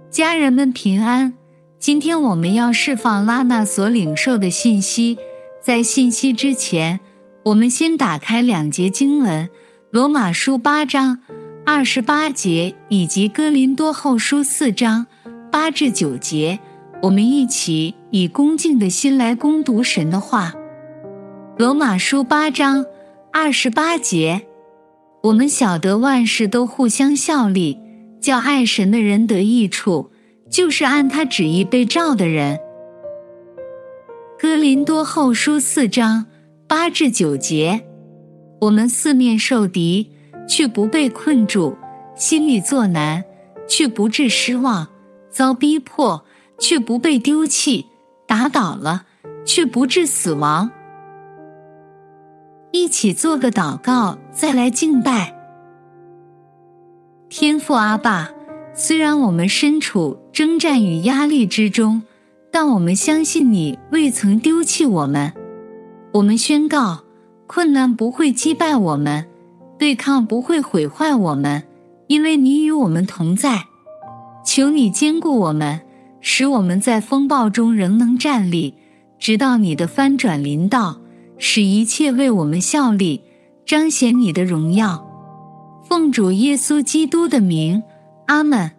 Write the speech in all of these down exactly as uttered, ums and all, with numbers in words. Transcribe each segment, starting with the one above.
家人们平安。今天我们要释放拉娜所领受的信息，在信息之前，我们先打开两节经文，罗马书八章二十八节以及哥林多后书四章八至九节，我们一起以恭敬的心来攻读神的话。罗马书八章二十八节，我们晓得万事都互相效力，叫爱神的人得益处，就是按他旨意被召的人。哥林多后书四章八至九节，我们四面受敌，却不被困住；心里作难，却不致失望；遭逼迫，却不被丢弃；打倒了，却不致死亡。一起做个祷告，再来敬拜。天父阿爸，虽然我们身处征战与压力之中，但我们相信你未曾丢弃我们。我们宣告，困难不会击败我们，对抗不会毁坏我们，因为你与我们同在。求你坚固我们，使我们在风暴中仍能站立，直到你的翻转临到，使一切为我们效力，彰显你的荣耀。奉主耶稣基督的名，阿们。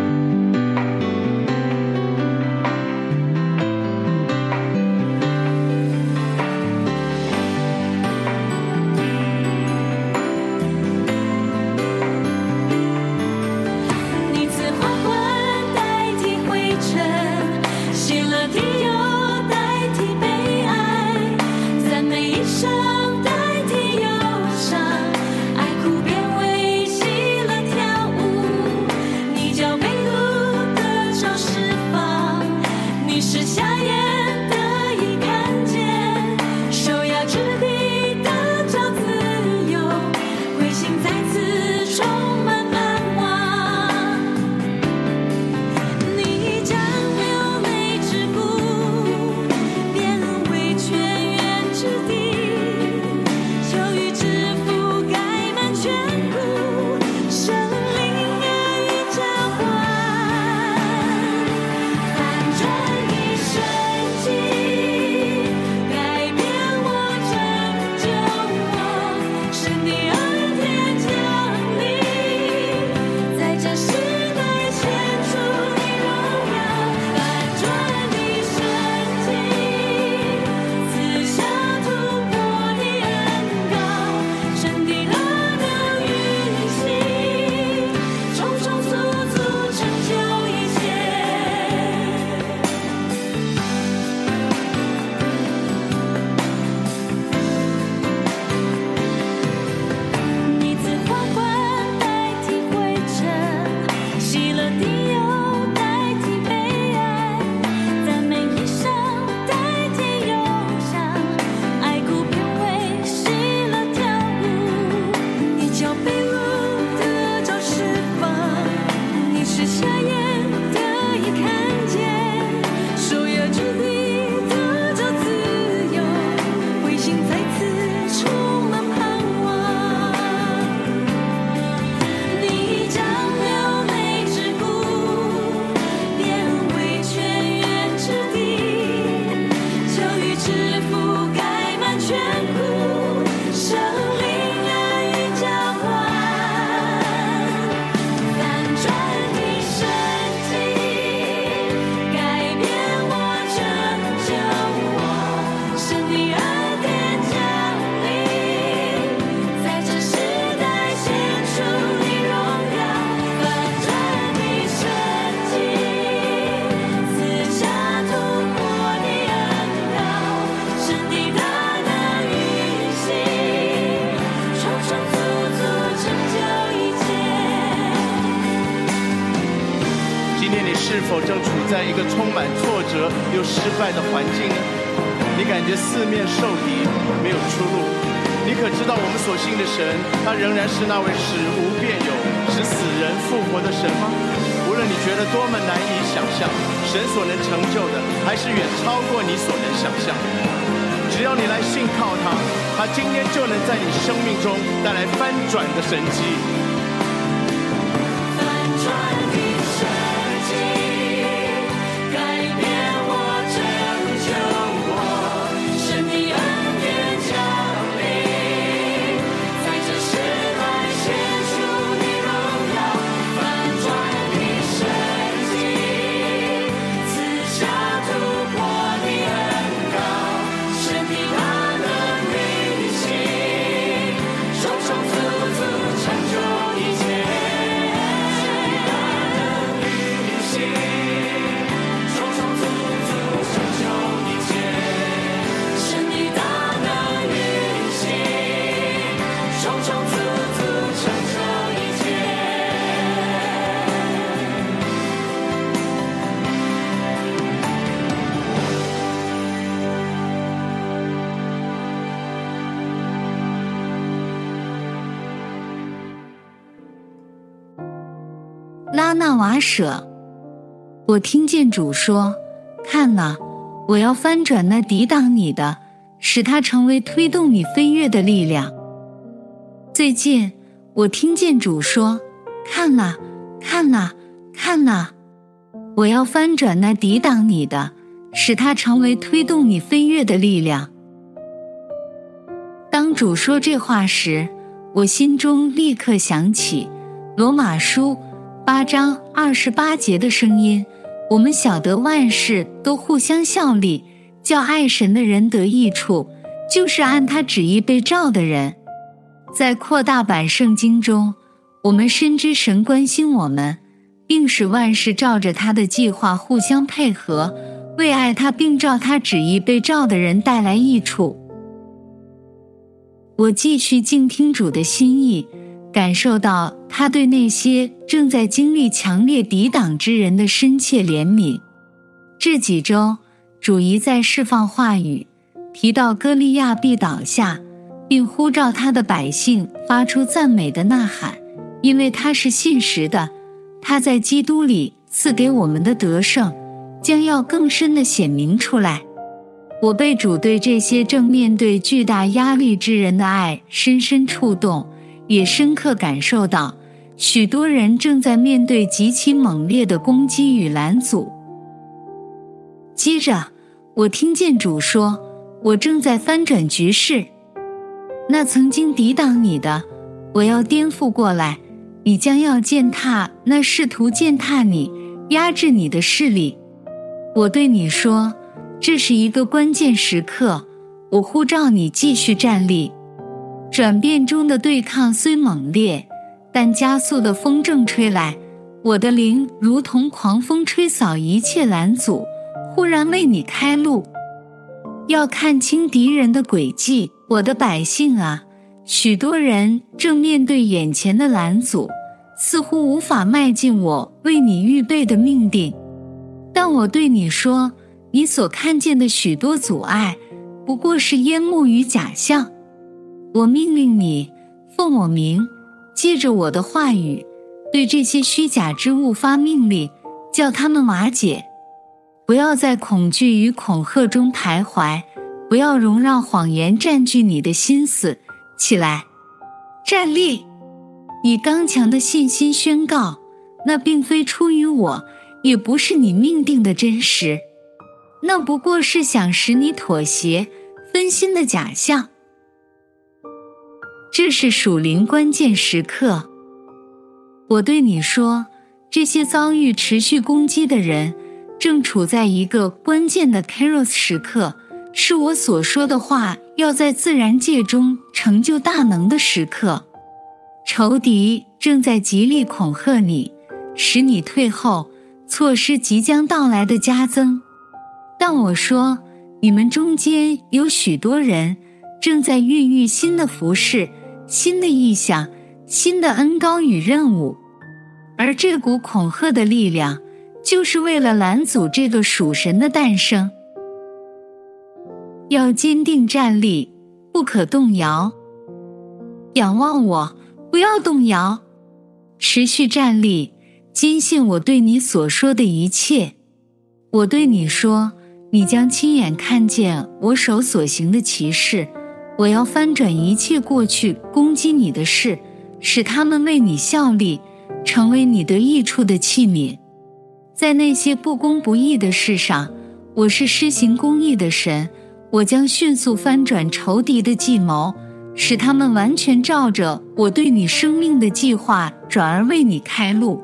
是否正处在一个充满挫折又失败的环境呢？你感觉四面受敌，没有出路。你可知道我们所信的神，他仍然是那位使无变有、使死人复活的神吗？无论你觉得多么难以想象，神所能成就的，还是远超过你所能想象的。只要你来信靠他，他今天就能在你生命中带来翻转的神迹。翻转的神迹。 拉纳瓦舍。我听见主说，看哪，我要翻转那抵挡你的，使它成为推动你飞跃的力量。最近我听见主说，看哪，看哪，看哪，我要翻转那抵挡你的，使它成为推动你飞跃的力量。当主说这话时，我心中立刻想起罗马书八章二十八节的声音，我们晓得万事都互相效力，叫爱神的人得益处，就是按他旨意被召的人。在扩大版圣经中，我们深知神关心我们，并使万事照着他的计划互相配合，为爱他并照他旨意被召的人带来益处。我继续静听主的心意，感受到他对那些正在经历强烈抵挡之人的深切怜悯。这几周，主一再释放话语，提到歌利亚必倒下，并呼召他的百姓发出赞美的呐喊，因为他是信实的，他在基督里赐给我们的得胜，将要更深地显明出来。我被主对这些正面对巨大压力之人的爱深深触动，也深刻感受到许多人正在面对极其猛烈的攻击与拦阻。接着我听见主说，我正在翻转局势，那曾经抵挡你的，我要颠覆过来，你将要践踏那试图践踏你、压制你的势力。我对你说，这是一个关键时刻，我呼召你继续站立。转变中的对抗虽猛烈，但加速的风正吹来，我的灵如同狂风吹扫一切拦阻，忽然为你开路。要看清敌人的诡计，我的百姓啊，许多人正面对眼前的拦阻，似乎无法迈进我为你预备的命定。但我对你说，你所看见的许多阻碍，不过是烟幕与假象。我命令你，奉我名，借着我的话语，对这些虚假之物发命令，叫他们瓦解。不要在恐惧与恐吓中徘徊，不要容让谎言占据你的心思。起来，站立，以刚强的信心宣告，那并非出于我，也不是你命定的真实，那不过是想使你妥协、分心的假象。这是属灵关键时刻。我对你说，这些遭遇持续攻击的人正处在一个关键的 Kairos 时刻，是我所说的话要在自然界中成就大能的时刻。仇敌正在极力恐吓你，使你退后，错失即将到来的加增。但我说，你们中间有许多人正在孕育新的服事、新的意象、新的恩膏与任务，而这股恐吓的力量就是为了拦阻这个属神的诞生。要坚定站立，不可动摇。仰望我，不要动摇，持续站立，坚信我对你所说的一切。我对你说，你将亲眼看见我手所行的奇事，我要翻转一切过去攻击你的事，使他们为你效力，成为你得益处的器皿。在那些不公不义的事上，我是施行公义的神，我将迅速翻转仇敌的计谋，使他们完全照着我对你生命的计划，转而为你开路。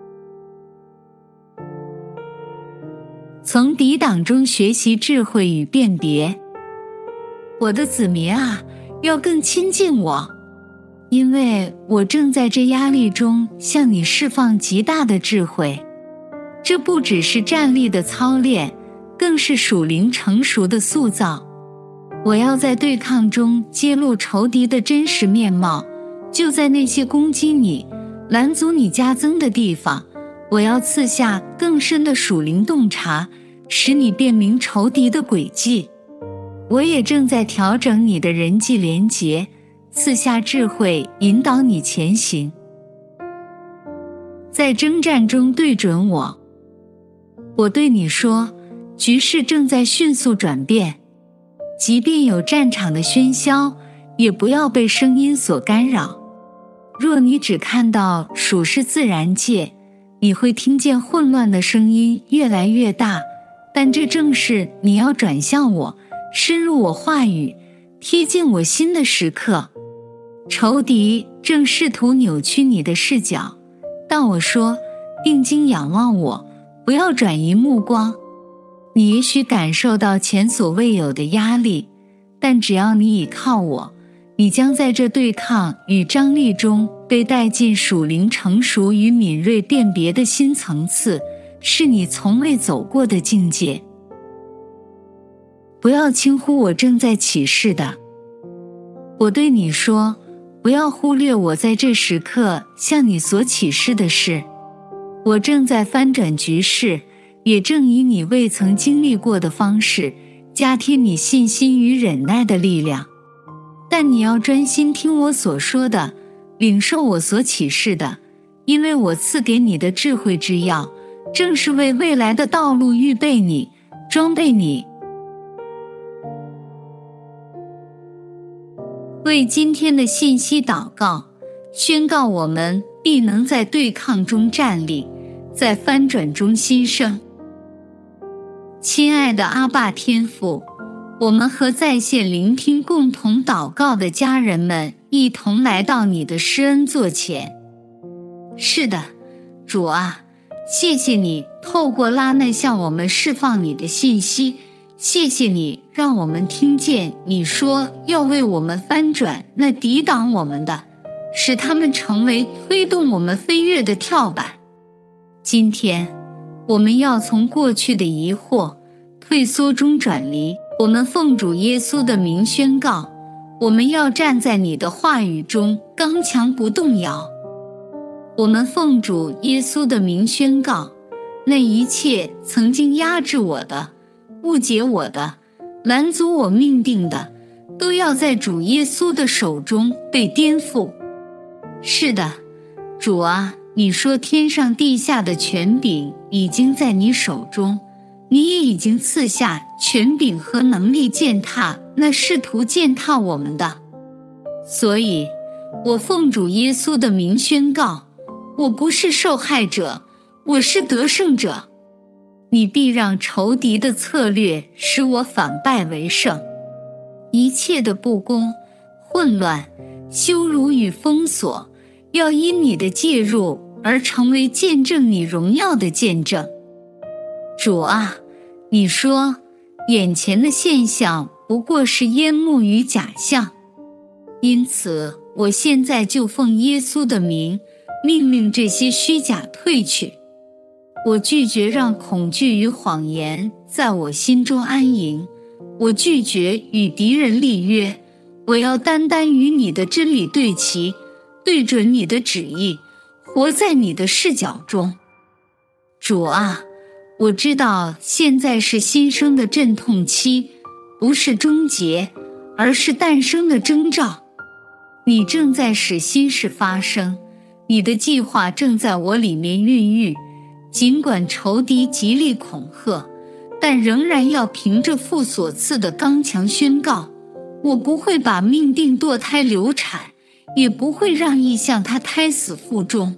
从抵挡中学习智慧与辨别。我的子民啊，要更亲近我，因为我正在这压力中向你释放极大的智慧。这不只是站立的操练，更是属灵成熟的塑造。我要在对抗中揭露仇敌的真实面貌，就在那些攻击你、拦阻你加增的地方，我要赐下更深的属灵洞察，使你辨明仇敌的诡计。我也正在调整你的人际连结，赐下智慧引导你前行。 在征战中对准我。我对你说，局势正在迅速转变，即便有战场的喧嚣，也不要被声音所干扰。若你只看到属是自然界，你会听见混乱的声音越来越大，但这正是你要转向我，深入我话语，贴近我心的时刻。仇敌正试图扭曲你的视角，但我说，定睛仰望我，不要转移目光。你也许感受到前所未有的压力，但只要你倚靠我，你将在这对抗与张力中被带进属灵成熟与敏锐辨别的新层次，是你从未走过的境界。不要轻忽我正在启示的。我对你说，不要忽略我在这时刻向你所启示的事。我正在翻转局势，也正以你未曾经历过的方式加添你信心与忍耐的力量。但你要专心听我所说的，领受我所启示的，因为我赐给你的智慧之药，正是为未来的道路预备你，装备你。为今天的信息祷告，宣告我们必能在对抗中站立，在翻转中兴盛。亲爱的阿爸天父，我们和在线聆听共同祷告的家人们一同来到你的施恩座前。是的，主啊，谢谢你透过拉奈向我们释放你的信息，谢谢你让我们听见你说要为我们翻转那抵挡我们的，使他们成为推动我们飞跃的跳板。今天我们要从过去的疑惑、退缩中转离，我们奉主耶稣的名宣告，我们要站在你的话语中，刚强不动摇。我们奉主耶稣的名宣告，那一切曾经压制我的、误解我的、拦阻我命定的，都要在主耶稣的手中被颠覆。是的，主啊，你说天上地下的权柄已经在你手中，你也已经赐下权柄和能力践踏那试图践踏我们的。所以我奉主耶稣的名宣告，我不是受害者，我是得胜者。你必让仇敌的策略使我反败为胜，一切的不公、混乱、羞辱与封锁，要因你的介入而成为见证你荣耀的见证。主啊，你说眼前的现象不过是烟幕与假象，因此我现在就奉耶稣的名命令这些虚假退去。我拒绝让恐惧与谎言在我心中安营，我拒绝与敌人立约，我要单单与你的真理对齐，对准你的旨意，活在你的视角中。主啊，我知道现在是新生的阵痛期，不是终结，而是诞生的征兆。你正在使新事发生，你的计划正在我里面孕育。尽管仇敌极力恐吓，但仍然要凭着父所赐的刚强宣告，我不会把命定堕胎流产，也不会让意向他胎死腹中。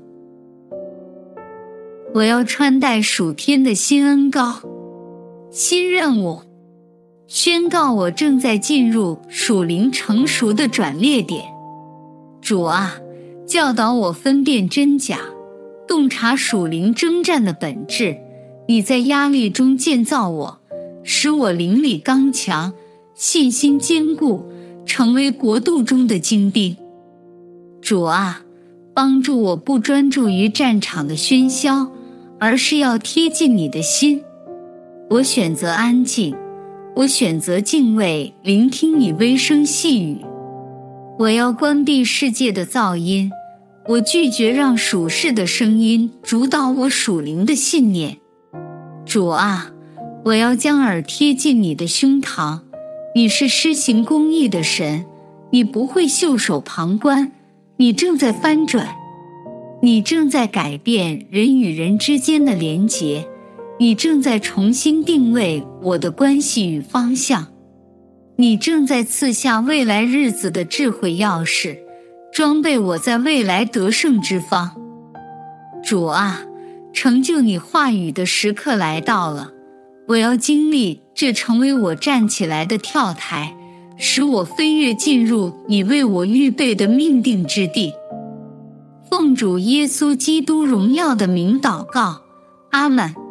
我要穿戴属天的新恩膏，新任务，宣告我正在进入属灵成熟的转捩点。主啊，教导我分辨真假，洞察属灵征战的本质。你在压力中建造我，使我灵里刚强，信心坚固，成为国度中的精兵。主啊，帮助我不专注于战场的喧嚣，而是要贴近你的心。我选择安静，我选择敬畏，聆听你微声细语。我要关闭世界的噪音，我拒绝让属世的声音主导我属灵的信念。主啊，我要将耳贴近你的胸膛，你是施行公义的神，你不会袖手旁观，你正在翻转。 你正在改变人与人之间的连结，你正在重新定位我的关系与方向，你正在赐下未来日子的智慧钥匙，装备我在未来得胜之方。主啊，成就你话语的时刻来到了，我要经历这成为我站起来的跳台，使我飞跃进入你为我预备的命定之地。奉主耶稣基督荣耀的名祷告，阿们。